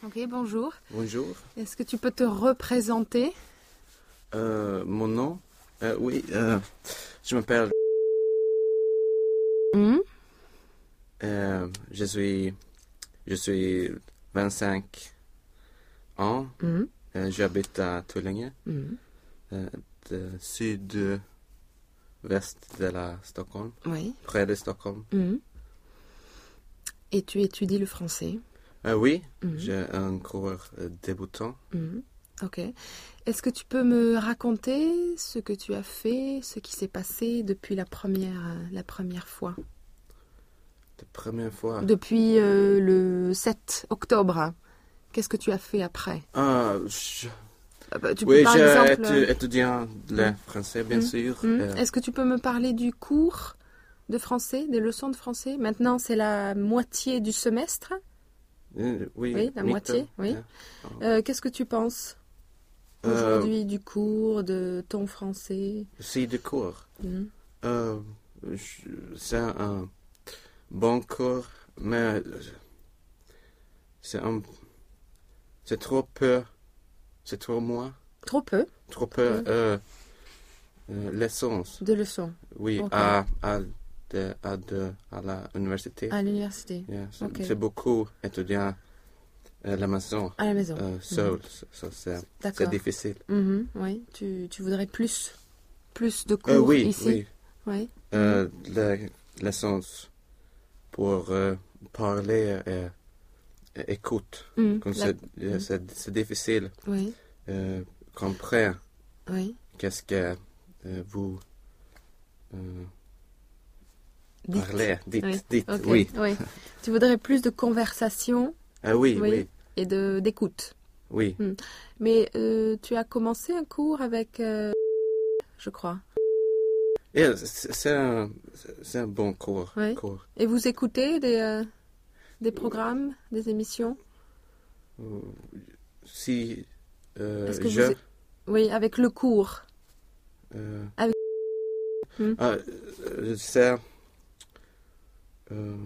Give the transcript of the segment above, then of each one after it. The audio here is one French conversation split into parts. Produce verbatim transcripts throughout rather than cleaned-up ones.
Ok, bonjour. Bonjour. Est-ce que tu peux te représenter? Euh, mon nom, euh, oui, euh, je m'appelle. Mmh. Euh, je suis, je suis vingt-cinq ans. Mmh. Euh, j'habite à Tullinge, Mmh. euh, de sud-ouest de la Stockholm, Oui. près de Stockholm. Mmh. Et tu étudies le français? Euh, oui, Mmh. j'ai un cours euh, débutant. Mmh. Ok. Est-ce que tu peux me raconter ce que tu as fait, ce qui s'est passé depuis la première, la première fois? La première fois. Depuis euh, le sept octobre. Qu'est-ce que tu as fait après? Ah, je- Euh, bah, tu peux, oui, par j'ai exemple... été étudiant le Mm. français, bien Mm. sûr. Mm. Euh, Est-ce que tu peux me parler du cours de français, des leçons de français? Maintenant, c'est la moitié du semestre. euh, oui, Oui, la Nico, moitié, oui. yeah. Oh. Euh, qu'est-ce que tu penses Euh, aujourd'hui du cours, de ton français? Si de cours. Mm. Euh, je- c'est un bon cours, mais c'est un, c'est trop peu, c'est trop moins, Trop peu trop peu peu. euh, euh, leçons. de leçons Oui, Ok. à à de, à de à la université. à l'université, Yeah, c'est, ok. c'est beaucoup étudiants à la maison, à la maison. euh, seul. Ça, ça, c'est, c'est D'accord. difficile. Mhm, oui, tu, tu voudrais plus, plus de cours Euh, oui, ici? oui. Oui. Euh, les leçons pour euh, parler et, et écoute. Mhm, Comme la- c'est, euh, c'est, c'est difficile Oui, euh, comprendre oui. qu'est-ce que euh, vous euh, Dites. parlez, dites, Oui. dites, Ok, oui. oui. Tu voudrais plus de conversation Ah oui, Oui. oui, et de d'écoute. oui. Mais euh, tu as commencé un cours avec, euh, je crois. Et c'est, c'est, un, c'est un bon cours. Oui. cours. Et vous écoutez des, euh, des programmes, des émissions? Euh, Si euh, Est-ce que je... vous é- Oui, avec le cours. euh, Avec- Hmm. ah, euh, c'est... euh,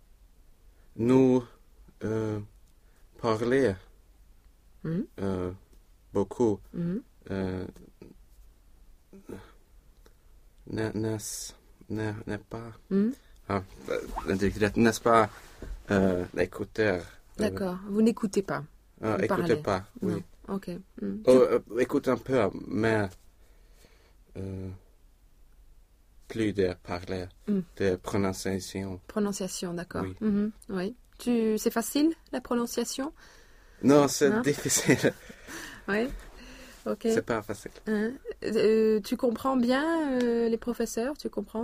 nous euh, parler Mhm, euh, beaucoup. mhm. Euh, n'est, n'est, n'est, n'est pas... Mhm. Ah, euh, n'est-ce pas euh, l'écouteur? euh, D'accord. Vous n'écoutez pas. ah, vous écoutez parlez. pas, oui. Non. Ok. Mhm. Oh, Tu- euh, écoute un peu, mais euh, plus de parler, Mm. de prononciation. Prononciation, d'accord. Oui. Mhm, oui. Tu... C'est facile, la prononciation? Non, c'est Hein? difficile. Oui. Ok. C'est pas facile. Hein? Euh, tu comprends bien euh, les professeurs? Tu comprends?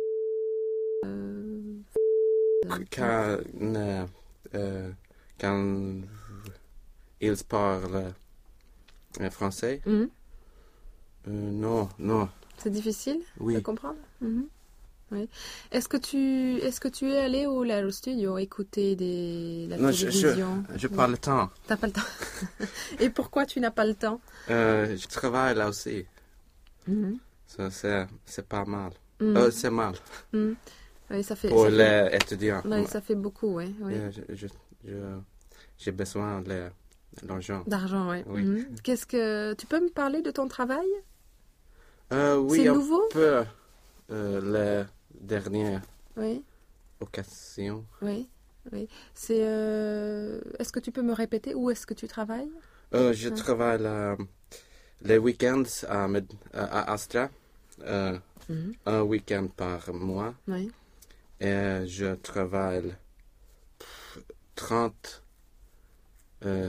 Euh, Quand, euh, euh, quand ils parlent euh, français, Mhm. euh, non, non, C'est difficile de oui. comprendre? Mhm. Oui. Est-ce que tu est-ce que tu es allé au, là, au studio écouter des, la Non, je, je, télévision? je parle le temps. T'as pas le temps. Et pourquoi tu n'as pas le temps? Euh, je travaille là aussi. Mhm. Ça, c'est, c'est pas mal. Mhm. Euh, c'est mal Mhm. Oui, ça fait, pour ça fait- les étudiants. oui, ça fait beaucoup, oui. oui. Euh, je, je, je- j'ai besoin de l'argent. D'argent, oui. Oui. Mhm. Qu'est-ce que tu peux me parler de ton travail? Euh, oui, C'est un nouveau? peu. Euh, les dernières Oui, occasions. oui, oui. C'est. euh, Est-ce que tu peux me répéter où est-ce que tu travailles? Euh, je Ah. travaille là, les week-ends à, Med- à Astra. Euh, Mhm. un week-end par mois. Oui. Et je travaille pff, trente, euh,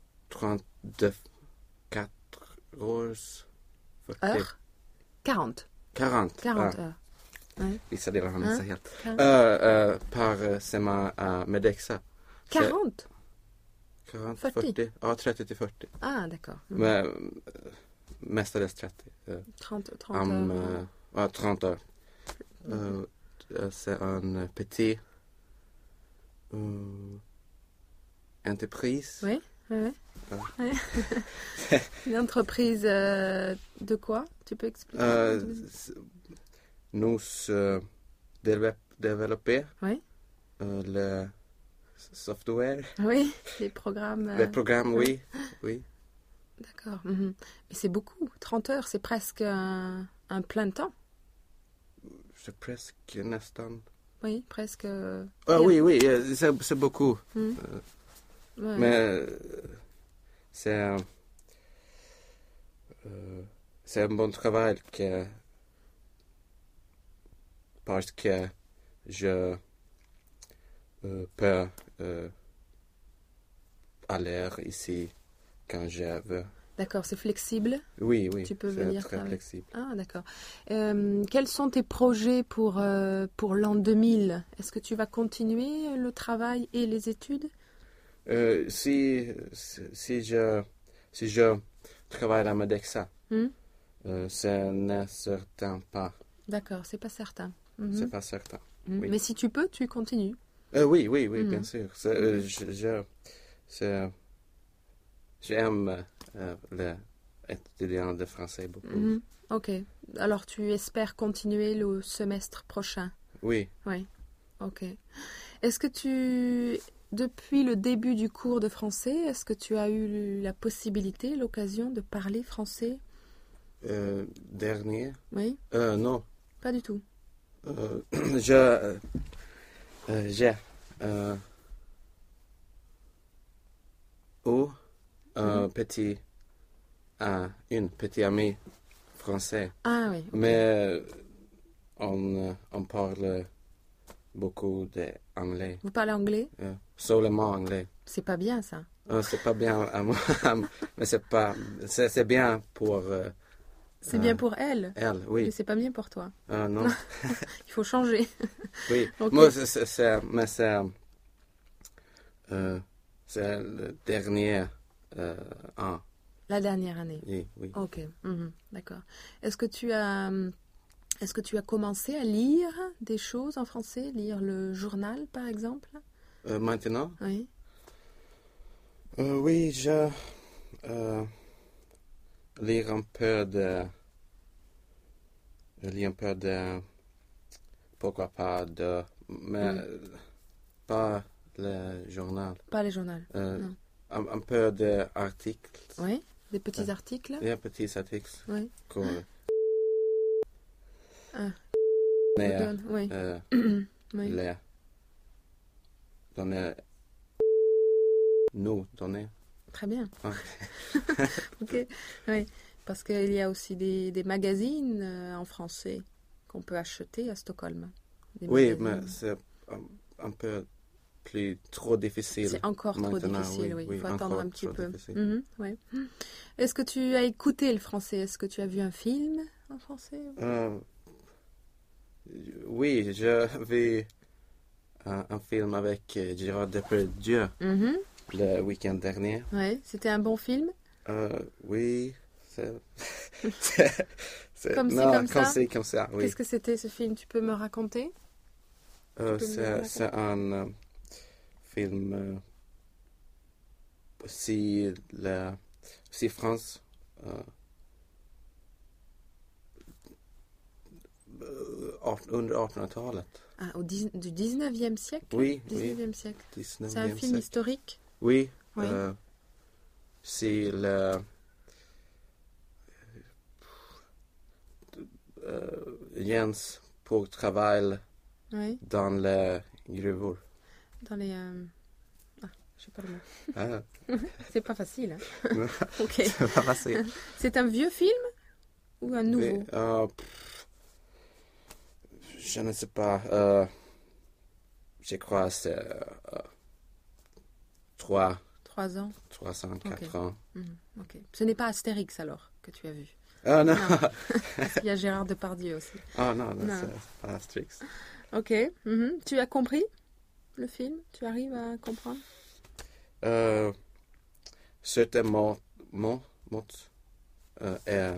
trente-quatre heures. Heures? quarante. quarante. quarante Ah, heures. Oui. vissa delar har Ah. missat helt. quarante. Uh, uh, per sema uh, Medexa. Så- quarante? quarante, fyrtio. fyrtio. Ja, trettio till fyrtio. Ah, d'accord. Mhm. Men uh, mestadels trettio. Uh, trente, trente am, heures. uh, ja, trente heures. Uh, c'est un petit uh, entreprise. Oui, oui, oui. Ah. Oui. Une entreprise euh, de quoi? Tu peux expliquer? Uh, s- nous uh, dévelop- développer Oui. uh, le software. Oui, les programmes. euh, Les programmes, oui. Oui. D'accord. Mhm. Mais c'est beaucoup. trente heures, c'est presque un, un plein temps. C'est presque un instant. Oui, presque. euh, Ah bien. oui, oui, euh, c'est c'est beaucoup. Mhm. Euh, Ouais. Mais euh, c'est un, euh, c'est un bon travail que, parce que je euh, peux euh, aller ici quand je veux. D'accord, c'est flexible. Oui, oui, Tu peux c'est venir très travailler. flexible. Ah, d'accord. Euh, quels sont tes projets pour, euh, pour l'an deux mille? Est-ce que tu vas continuer le travail et les études? Euh, si, si, je, si je travaille à Medexa, Hmm. euh, ce n'est certain pas. D'accord, c'est pas certain. Mhm. C'est pas certain. Mhm. oui. Mais si tu peux, tu continues. Euh, oui, oui, oui, Mhm. bien sûr. C'est, euh, je, je, c'est- j'aime euh, les étudiants de français beaucoup. Mhm. Ok. Alors tu espères continuer le semestre prochain? Oui. Oui. Ok. Est-ce que tu, depuis le début du cours de français, est-ce que tu as eu la possibilité, l'occasion de parler français? Euh, dernier? Oui, Euh, non. pas du tout. Euh, je, euh, euh, j'ai euh, eu un petit, un, une petite amie français, Ah oui. Ok. mais on, euh, on parle beaucoup d'anglais, Vous parlez anglais? euh, seulement anglais. C'est pas bien ça. Euh, c'est pas bien à moi, mais c'est pas, c'est, c'est bien pour euh, C'est Ah. bien pour elle, elle, mais oui. c'est pas bien pour toi. Euh, non, Il faut changer. oui. Ok. Moi, c'est, c'est, c'est- mais c'est, euh, c'est le dernier euh, an. La dernière année. Oui, oui. Ok. Mhm. D'accord. Est-ce que tu as, est-ce que tu as commencé à lire des choses en français, lire le journal par exemple? Euh, maintenant, Oui. euh, oui, je euh, lis un peu de, je lis un peu de, pourquoi pas de, mais Mm. pas le journal. Pas les journaux. Euh, Non. un, un peu d'articles. Oui. Des petits Ouais. articles. Il y a petits articles Oui. qu'on Ah. mais, Donne. Oui. euh, Oui. les donner, nous donner. Très bien. Ouais. Ok. Oui. Parce qu'il y a aussi des, des magazines euh, en français qu'on peut acheter à Stockholm. Des Oui, magazines. mais c'est un, un peu plus trop difficile. C'est encore trop maintenant, difficile, oui. oui, Il faut oui, attendre encore un petit trop peu. difficile. Mhm, ouais. Est-ce que tu as écouté le français? Est-ce que tu as vu un film en français? Euh, oui, j'ai vu un, un film avec euh, Gérard Depardieu Mhm, le week-end dernier. ouais. C'était un bon film? Euh, oui, c'est... c'est- c'est- Comme ci, non, comme ça? c'est comme ça, oui. Qu'est-ce que c'était ce film? Tu peux me raconter? Euh, peux me le c'est, raconter? c'est un euh, film... euh, si, la, si France... euh, art- under artonhundratalet. Ah, au dix- du dix-neuvième siècle? Oui, oui. dix-neuvième siècle. C'est un dix-neuvième film siècle. historique? Oui, Oui. euh, c'est le... euh, Jens pour travail Oui. dans les gruvor. Dans les... euh, Ah, je sais pas le mot. Ah, C'est pas facile. Hein? non, Ok. c'est pas facile. C'est un vieux film ou un nouveau? Mais, euh, pff, je ne sais pas. Euh, je crois que c'est euh, trois, Trois ans? trois cents, quatre ans. Mhm, ok. Ce n'est pas Astérix alors que tu as vu? Ah non, Non. Parce qu'il y a Gérard Depardieu aussi. ah non, non, Non. c'est pas Asterix. Ok. Mhm. Tu as compris le film? Tu arrives à comprendre? Euh, certains mots, mots, mots euh, et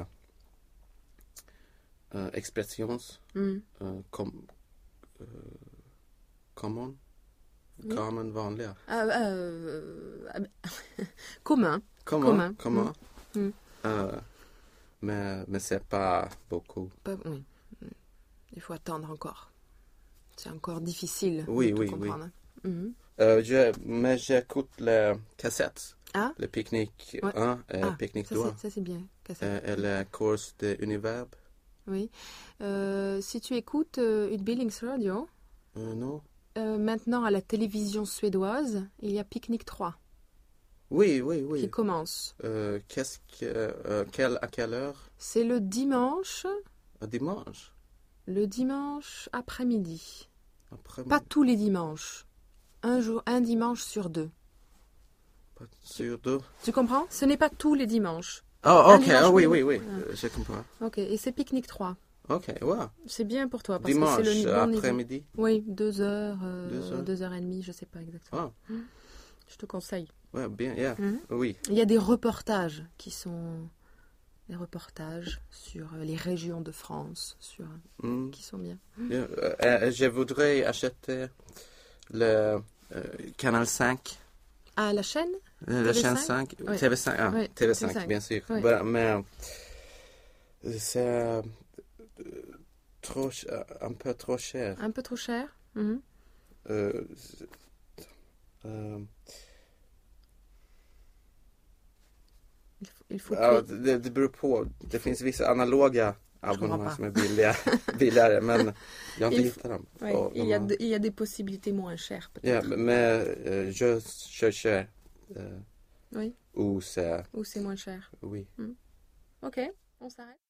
euh, expressions Mhm. euh, comme euh, common, Oui. common vanliga. Ah, euh, ah, commun. Commun, Commun. commun. Mm. Euh, mais mais c'est pas beaucoup. Pas- oui. Il faut attendre encore. C'est encore difficile Oui, de tout oui, comprendre. Mhm. Euh, je, mais j'écoute les cassettes. Ah. Le pique-nique Ouais. un et Ah, pique-nique ça, deux. c'est, ça c'est bien. Et, Cassette. et la course de Univerbe. Oui. Euh, si tu écoutes euh, une Bildungsradio, Euh, non. euh, maintenant à la télévision suédoise, il y a Pique-Nique trois Oui, oui, oui. qui commence. Euh, qu'est-ce que, euh, quelle, à quelle heure? C'est le dimanche, Un dimanche. le dimanche après-midi. Après, Pas tous les dimanches. Un jour, un dimanche sur deux. pas sur deux. Tu comprends? Ce n'est pas tous les dimanches. Oh, Un ok, dimanche, ah, oui, oui, oui, oui. oui. Euh, je comprends. Ok, et c'est Pique-Nique trois. Ok, ouais. C'est bien pour toi parce Dimanche que c'est le bon niveau. après-midi. Oui, deux heures, euh, Deux heures. deux heures et demie, je sais pas exactement. Ah, Je te conseille. ouais, bien, yeah. Mhm. Oui. Il y a des reportages qui sont des reportages sur euh, les régions de France, sur Mm. qui sont bien. Yeah. Euh, euh, je voudrais acheter le euh, Canal cinq. Ah, la chaîne? Euh, La T V chaîne cinq? cinq. Oui. T V cinq, ah, Oui, T V T V cinq, cinq. bien sûr. Oui. Bah, mais euh, c'est euh, trop, ch- euh, un peu trop cher. Un peu trop cher? Mhm. Euh, c'est- euh, Il faut, il faut ja, payer. det, det beror på. Det finns vissa analoga abonnemang comprends som är billiga, billigare, men jag har inte Il- hittat dem. Oui, Och il, de y a har- de- il y a des possibilités moins chères Ja, peut-être. mais euh, je cherchais euh, Oui, où c'est, ou c'est moins cher. oui. Ok, on s'arrête.